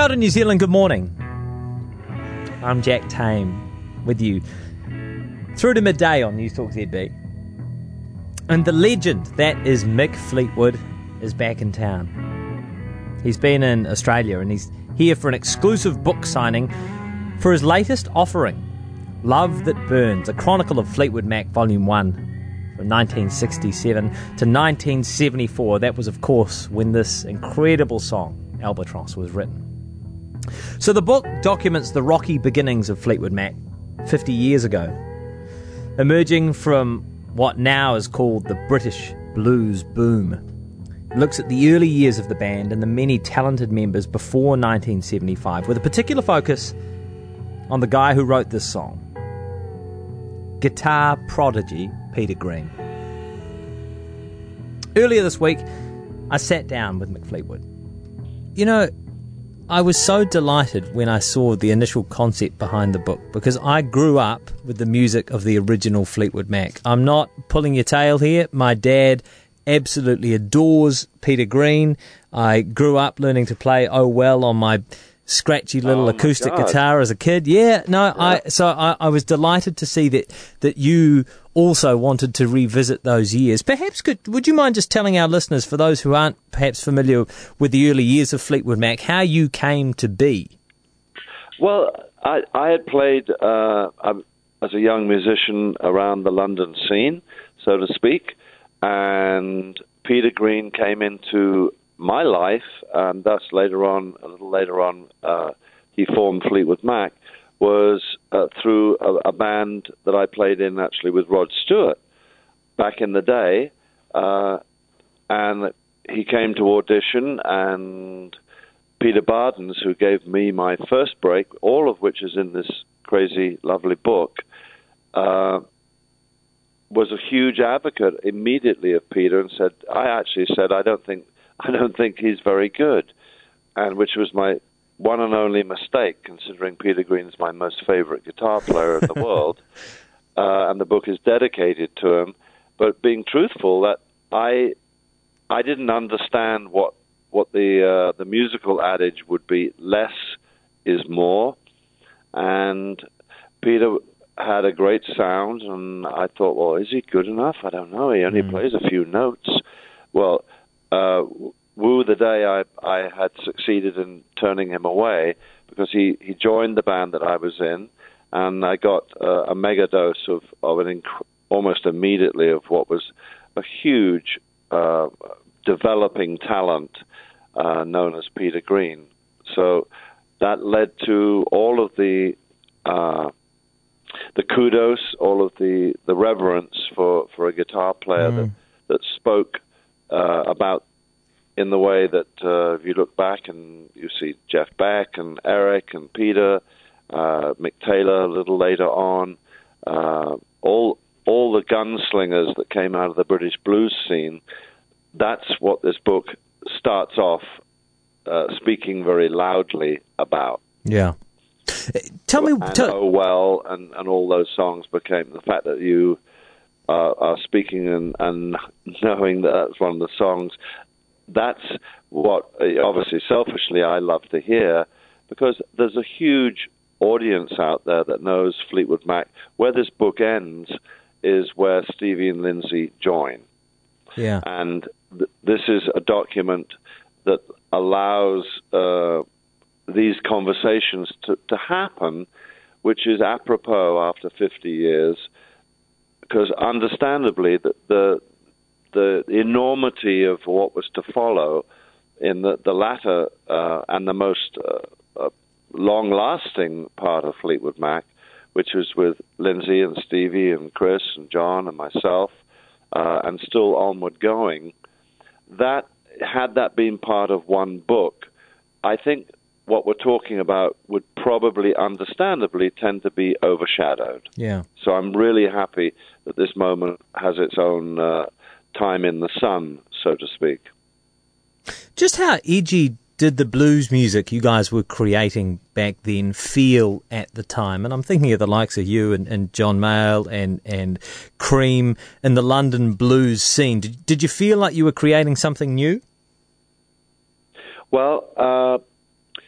Kia ora, New Zealand, good morning. I'm Jack Tame with you through to midday on News Talk ZB. And the legend that is Mick Fleetwood is back in town. He's been in Australia and he's here for an exclusive book signing for his latest offering, Love That Burns, a chronicle of Fleetwood Mac Volume 1 from 1967 to 1974. That was, of course, when this incredible song, Albatross, was written. So the book documents the rocky beginnings of Fleetwood Mac 50 years ago, emerging from what now is called the British blues boom. It looks at the early years of the band and the many talented members before 1975, with a particular focus on the guy who wrote this song, guitar prodigy Peter Green. Earlier this week, I sat down with Mick Fleetwood. You know, I was so delighted when I saw the initial concept behind the book, because I grew up with the music of the original Fleetwood Mac. I'm not pulling your tail here. My dad absolutely adores Peter Green. I grew up learning to play Oh Well on my scratchy little acoustic guitar as a kid. I was delighted to see that you also wanted to revisit those years. Perhaps would you mind just telling our listeners, for those who aren't perhaps familiar with the early years of Fleetwood Mac, how you came to be? Well, I had played as a young musician around the London scene, so to speak, and Peter Green came into my life, and thus a little later on, he formed Fleetwood Mac, was through a band that I played in actually with Rod Stewart back in the day, and he came to audition, and Peter Bardens, who gave me my first break, all of which is in this crazy, lovely book, was a huge advocate immediately of Peter and said, I don't think he's very good, and which was my one and only mistake, considering Peter Green is my most favorite guitar player in the world, and the book is dedicated to him. But being truthful, that I didn't understand what the musical adage would be, less is more, and Peter had a great sound, and I thought, well, is he good enough? I don't know. He only plays a few notes. Well, woo the day I had succeeded in turning him away, because he joined the band that I was in, and I got a mega dose of almost immediately of what was a huge developing talent known as Peter Green. So that led to all of the kudos, all of the reverence for a guitar player that spoke about, in the way that if you look back and you see Jeff Beck and Eric and Peter, Mick Taylor a little later on, all the gunslingers that came out of the British blues scene, that's what this book starts off speaking very loudly about. Yeah. Tell me... Oh Well and all those songs became, the fact that you are speaking and knowing that that's one of the songs, that's what, obviously, selfishly, I love to hear, because there's a huge audience out there that knows Fleetwood Mac. Where this book ends is where Stevie and Lindsay join. Yeah. And this is a document that allows these conversations to happen, which is apropos after 50 years, because understandably the enormity of what was to follow in the latter and the most long-lasting part of Fleetwood Mac, which was with Lindsay and Stevie and Chris and John and myself, and still onward going, that had that been part of one book, I think what we're talking about would probably, understandably, tend to be overshadowed. Yeah. So I'm really happy that this moment has its own time in the sun, so to speak. Just how edgy did the blues music you guys were creating back then feel at the time? And I'm thinking of the likes of you and John Mayall and Cream in the London blues scene. Did you feel like you were creating something new? Well,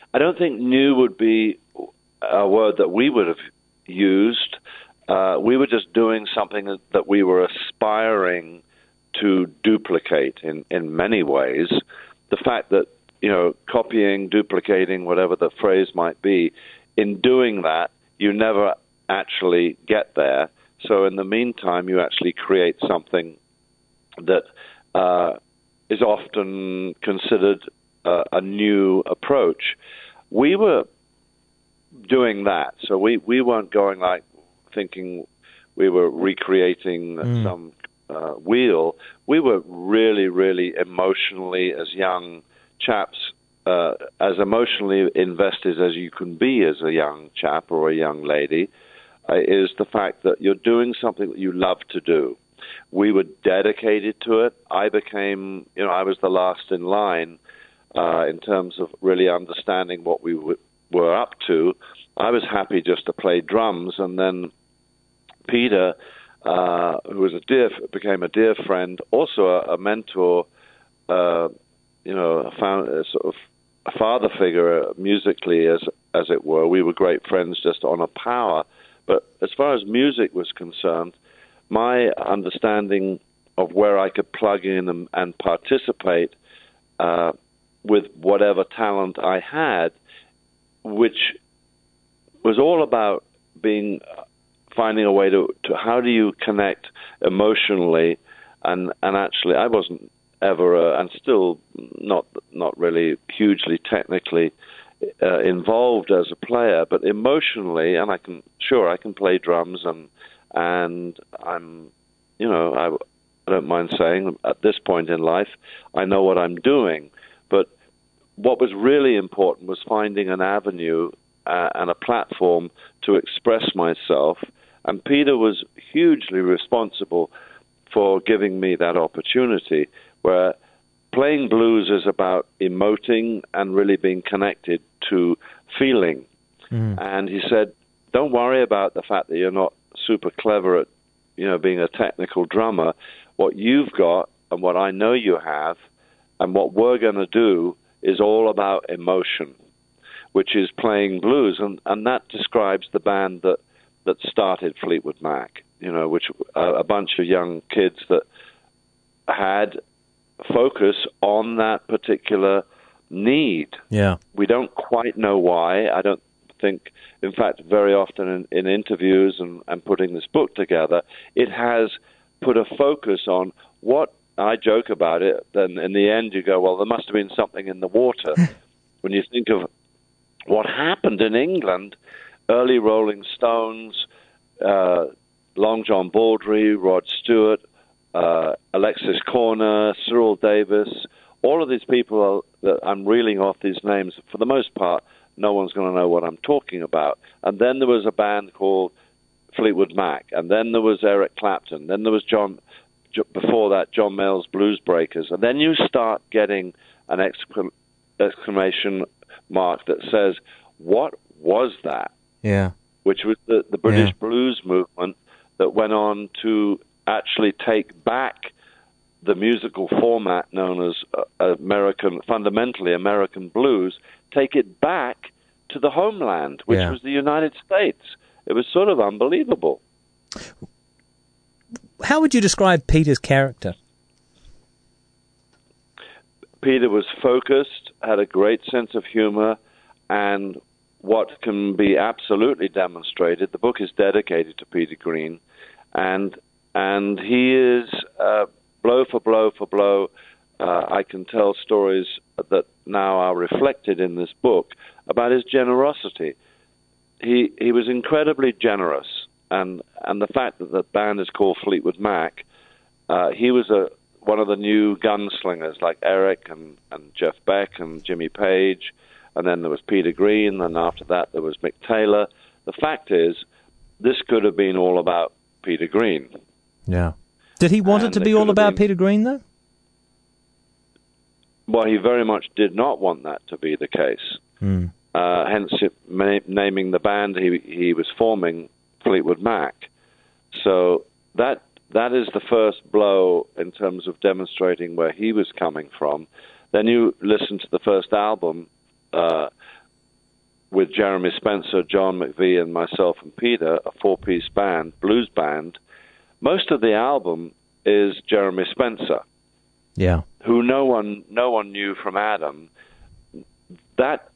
I don't think new would be a word that we would have used. We were just doing something that we were aspiring to duplicate in many ways. The fact that, copying, duplicating, whatever the phrase might be, in doing that, you never actually get there. So in the meantime, you actually create something that is often considered a new approach. We were doing that. So we weren't going like thinking we were recreating some wheel. We were really, really emotionally, as young chaps, as emotionally invested as you can be as a young chap or a young lady, is the fact that you're doing something that you love to do. We were dedicated to it. I became, I was the last in line in terms of really understanding what we were up to. I was happy just to play drums, and then Peter, who was became a dear friend, also a mentor, a father figure musically, as it were. We were great friends just on a power. But as far as music was concerned, my understanding of where I could plug in and participate with whatever talent I had, which was all about finding a way to how do you connect emotionally, and actually I wasn't ever and still not really hugely technically involved as a player, but emotionally, and I can play drums, and I'm I don't mind saying at this point in life I know what I'm doing. But what was really important was finding an avenue and a platform to express myself, and Peter was hugely responsible for giving me that opportunity, where playing blues is about emoting and really being connected to feeling. And he said, don't worry about the fact that you're not super clever at, being a technical drummer. What you've got and what I know you have and what we're going to do is all about emotion, which is playing blues. And that describes the band that started Fleetwood Mac, which a bunch of young kids that had focus on that particular need. Yeah. We don't quite know why. I don't think, in fact, very often in interviews and putting this book together, it has put a focus on what, I joke about it, then in the end you go, well, there must have been something in the water. When you think of what happened in England, early Rolling Stones, Long John Baldry, Rod Stewart, Alexis Korner, Cyril Davis, all of these people that I'm reeling off these names, for the most part, no one's going to know what I'm talking about. And then there was a band called Fleetwood Mac, and then there was Eric Clapton, then there was before that, John Mayall's Blues Breakers, and then you start getting an exclamation mark that says, what was that? Yeah. Which was the British blues movement that went on to actually take back the musical format known as fundamentally American blues, take it back to the homeland, which was the United States. It was sort of unbelievable. How would you describe Peter's character? Peter was focused, had a great sense of humor, and what can be absolutely demonstrated, the book is dedicated to Peter Green, and he is blow for blow for blow. I can tell stories that now are reflected in this book about his generosity. He was incredibly generous, and the fact that the band is called Fleetwood Mac, he was one of the new gunslingers like Eric and Jeff Beck and Jimmy Page, and then there was Peter Green, and after that there was Mick Taylor. The fact is, this could have been all about Peter Green. Yeah. Did he want it to be all about Peter Green, though? Well, he very much did not want that to be the case. Hence, naming the band he was forming Fleetwood Mac. So that is the first blow in terms of demonstrating where he was coming from. Then you listen to the first album, with Jeremy Spencer, John McVie, and myself and Peter, a four-piece band, blues band. Most of the album is Jeremy Spencer, who no one knew from Adam. That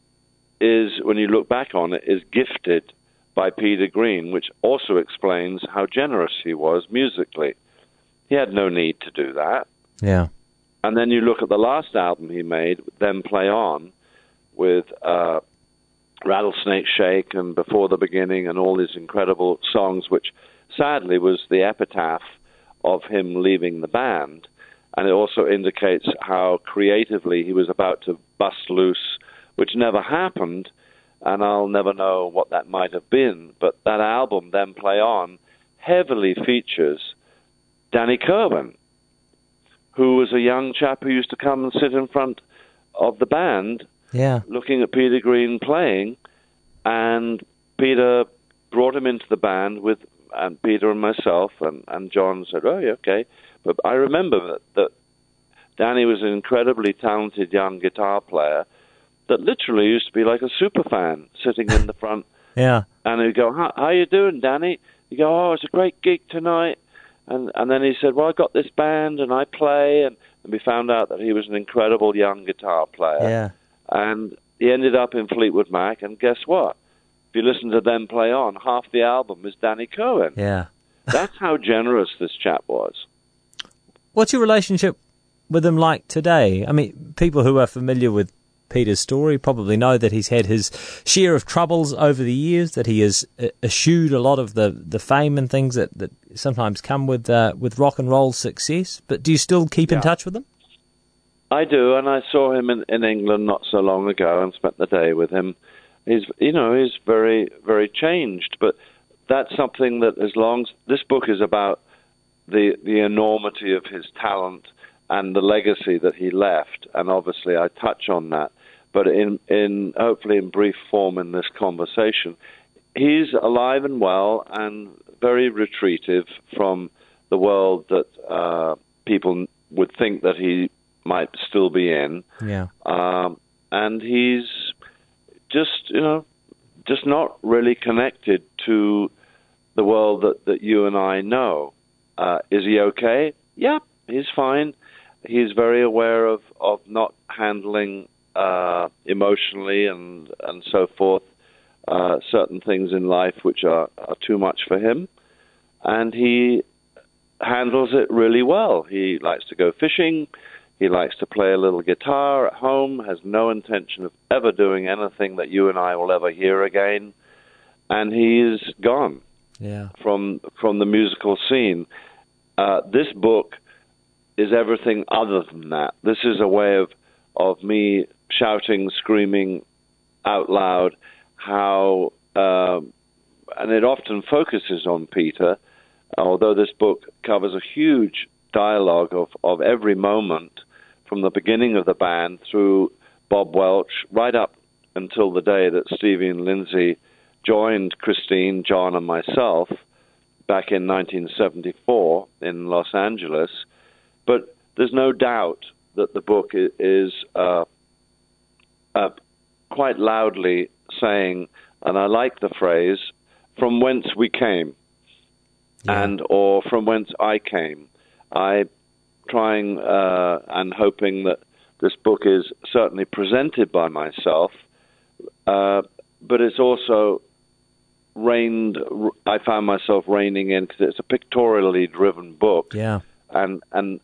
is, when you look back on it, is gifted by Peter Green, which also explains how generous he was musically. He had no need to do that. Yeah. And then you look at the last album he made, Then Play On, with Rattlesnake Shake and Before the Beginning and all these incredible songs, which sadly was the epitaph of him leaving the band. And it also indicates how creatively he was about to bust loose, which never happened, and I'll never know what that might have been. But that album, Then Play On, heavily features Danny Kirwan, who was a young chap who used to come and sit in front of the band, looking at Peter Green playing, and Peter brought him into the band with and Peter and myself, and John said, "Oh, yeah, okay." But I remember that Danny was an incredibly talented young guitar player that literally used to be like a super fan sitting in the front. Yeah. And he'd go, how you doing, Danny? He'd go, "Oh, it's a great gig tonight." And then he said, "Well, I got this band and I play." And we found out that he was an incredible young guitar player. Yeah. And he ended up in Fleetwood Mac, and guess what? If you listen to Them Play On, half the album is Danny Kirwan. Yeah. That's how generous this chap was. What's your relationship with him like today? I mean, people who are familiar with Peter's story probably know that he's had his share of troubles over the years, that he has eschewed a lot of the fame and things that sometimes come with rock and roll success. But do you still keep in touch with him? I do, and I saw him in England not so long ago and spent the day with him. He's very, very changed, but that's something that this book is about the enormity of his talent and the legacy that he left, and obviously I touch on that, but in hopefully in brief form in this conversation. He's alive and well and very retreative from the world that people would think that he might still be in. Yeah. And he's just not really connected to the world that you and I know. Is he okay? Yeah, he's fine. He's very aware of not handling emotionally and so forth certain things in life which are too much for him, and he handles it really well. He likes to go fishing. He likes to play a little guitar at home, has no intention of ever doing anything that you and I will ever hear again, and he's gone from the musical scene. This book is everything other than that. This is a way of me shouting, screaming out loud how, and it often focuses on Peter, although this book covers a huge dialogue of every moment from the beginning of the band through Bob Welch right up until the day that Stevie and Lindsay joined Christine, John, and myself back in 1974 in Los Angeles. But there's no doubt that the book is quite loudly saying, and I like the phrase, "from whence we came," or "from whence I came." I trying and hoping that this book is certainly presented by myself, but it's also I found myself reining in because it's a pictorially driven book. Yeah. And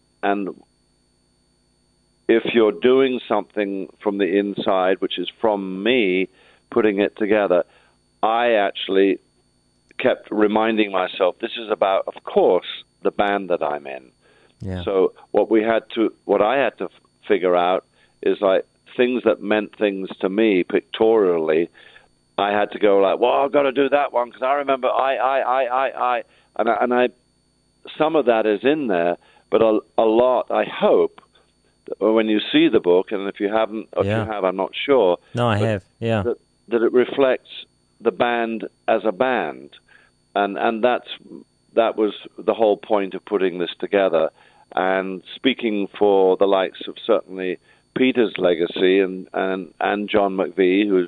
if you're doing something from the inside, which is from me putting it together, I actually kept reminding myself this is about, of course, the band that I'm in. Yeah. So what I had to figure out is like things that meant things to me pictorially. I had to go like, well, I've got to do that one because I remember I, and some of that is in there, but a lot, I hope, when you see the book, and if you haven't, or if you have, I'm not sure. No, I have, yeah. That it reflects the band as a band, and that was the whole point of putting this together. And speaking for the likes of certainly Peter's legacy and John McVie, who's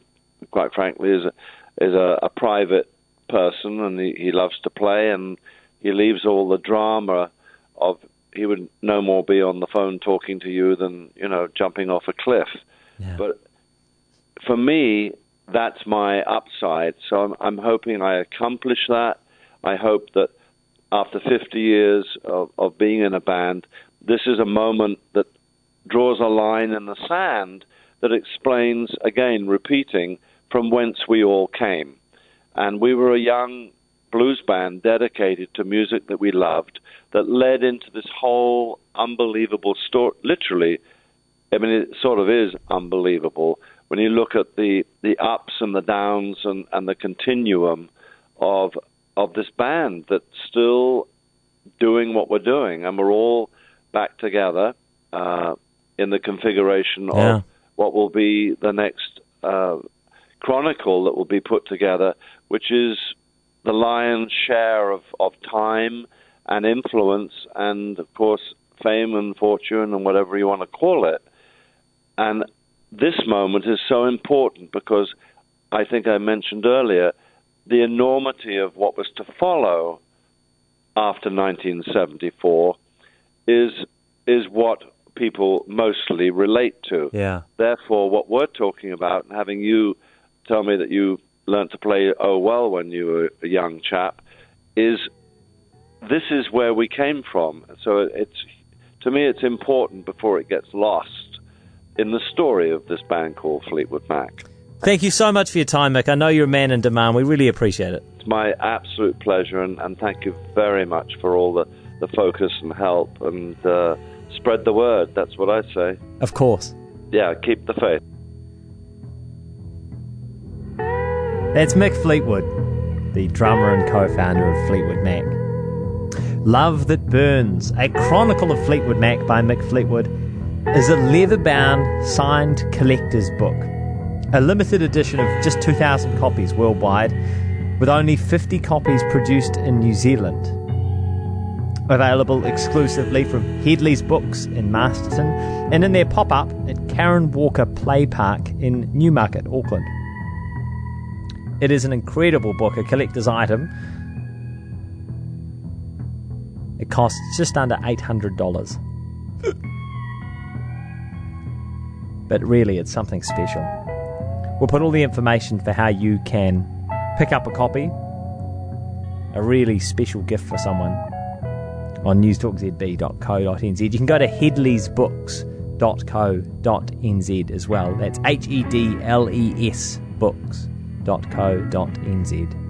quite frankly, is a private person, and he loves to play, and he leaves all the drama of he would no more be on the phone talking to you than, jumping off a cliff. Yeah. But for me, that's my upside. So I'm hoping I accomplish that. I hope that after 50 years of being in a band, this is a moment that draws a line in the sand that explains, again, repeating, from whence we all came. And we were a young blues band dedicated to music that we loved that led into this whole unbelievable story. Literally, I mean, it sort of is unbelievable when you look at the ups and the downs and the continuum of this band that's still doing what we're doing. And we're all back together in the configuration of what will be the next chronicle that will be put together, which is the lion's share of time and influence and, of course, fame and fortune and whatever you want to call it. And this moment is so important because I think I mentioned earlier the enormity of what was to follow after 1974 is what people mostly relate to. Yeah. Therefore, what we're talking about, and having you tell me that you learned to play Oh Well when you were a young chap, is this is where we came from. So to me, it's important before it gets lost in the story of this band called Fleetwood Mac. Thank you so much for your time, Mick. I know you're a man in demand. We really appreciate it. It's my absolute pleasure, and thank you very much for all the focus and help, and spread the word. That's what I say. Of course. Yeah, keep the faith. That's Mick Fleetwood, the drummer and co-founder of Fleetwood Mac. Love That Burns, a chronicle of Fleetwood Mac by Mick Fleetwood, is a leather-bound, signed collector's book. A limited edition of just 2,000 copies worldwide, with only 50 copies produced in New Zealand. Available exclusively from Headley's Books in Masterton and in their pop-up at Karen Walker Play Park in Newmarket, Auckland. It is an incredible book, a collector's item. It costs just under $800. But really, it's something special. We'll put all the information for how you can pick up a copy, a really special gift for someone, on newstalkzb.co.nz. You can go to headleysbooks.co.nz as well. That's HEDLES books.co.nz.